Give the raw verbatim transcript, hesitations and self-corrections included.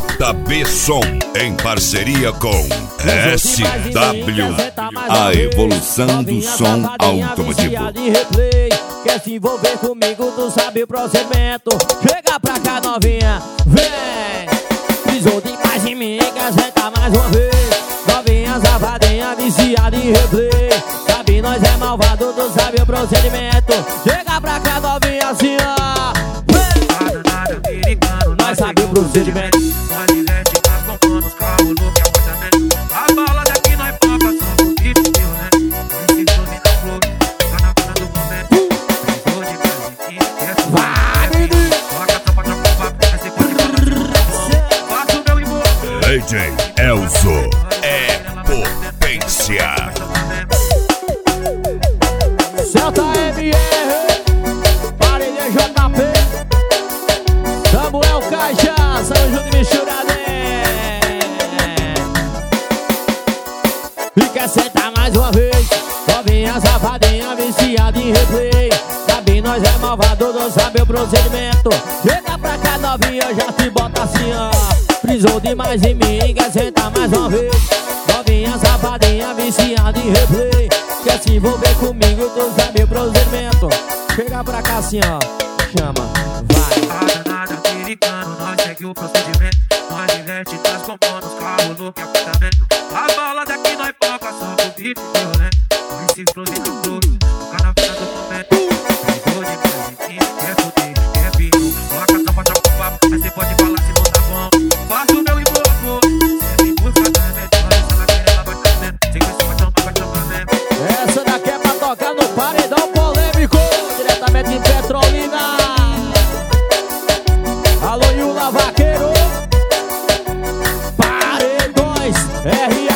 J B Som, em parceria com S W, a evolução do som automotivo. Quer se envolver comigo, tu sabe o procedimento. Chega pra cá, novinha, vem. Pisou demais em mim, quer sentar mais uma vez. Novinha, safadinha, viciada em replay. Sabe, nós é malvado, tu sabe o procedimento. Chega pra cá, novinha, assim, ó. Nós sabe o procedimento. Nós diverte, nós compramos carro, look, apartamento. A bala daqui nós paga, só o tipo de né. Esse nome na flor, tá na cara do momento. Precisou de presente, quer Vai, menino. coloca a tampa pra comprar, mas você pode falar. Faça o meu imóvel. D J Elzo é potência. Celta M R, Parelha J P, Samuel Cachaça, Júnior Michuradé. E quer sentar mais uma vez, novinha, safadinha, viciada em replay. Sabe, nós é malvado, não sabe o procedimento. Chega pra cá, novinha, já te bota assim, ó. Frisou demais em mim, quer sentar mais uma vez. Novinha, safadinha, viciada em replay. Quer se envolver comigo, tu sabe o procedimento. Chega pra cá assim, ó, chama, vai. A danada americano, nós segue o procedimento. Nós diverte, nós compramos carro, look, apartamento. A bala daqui nós paga, só o tipo de né. Esse explosivo flor, toca na cara do momento. Precisou de presente, quer fuder, quer pinho. Coloca a tampa pra comprar, mas você pode falar se não tá bom. Faça o meu imóvel, sempre busca da remédio. Olha essa ladeira, ela vai crescendo. Sem que esse paixão vai chamando. Essa daqui é pra tocar no paredão polêmico, diretamente de Petrolina. Alô, Yula Vaqueiro, Paredões R A.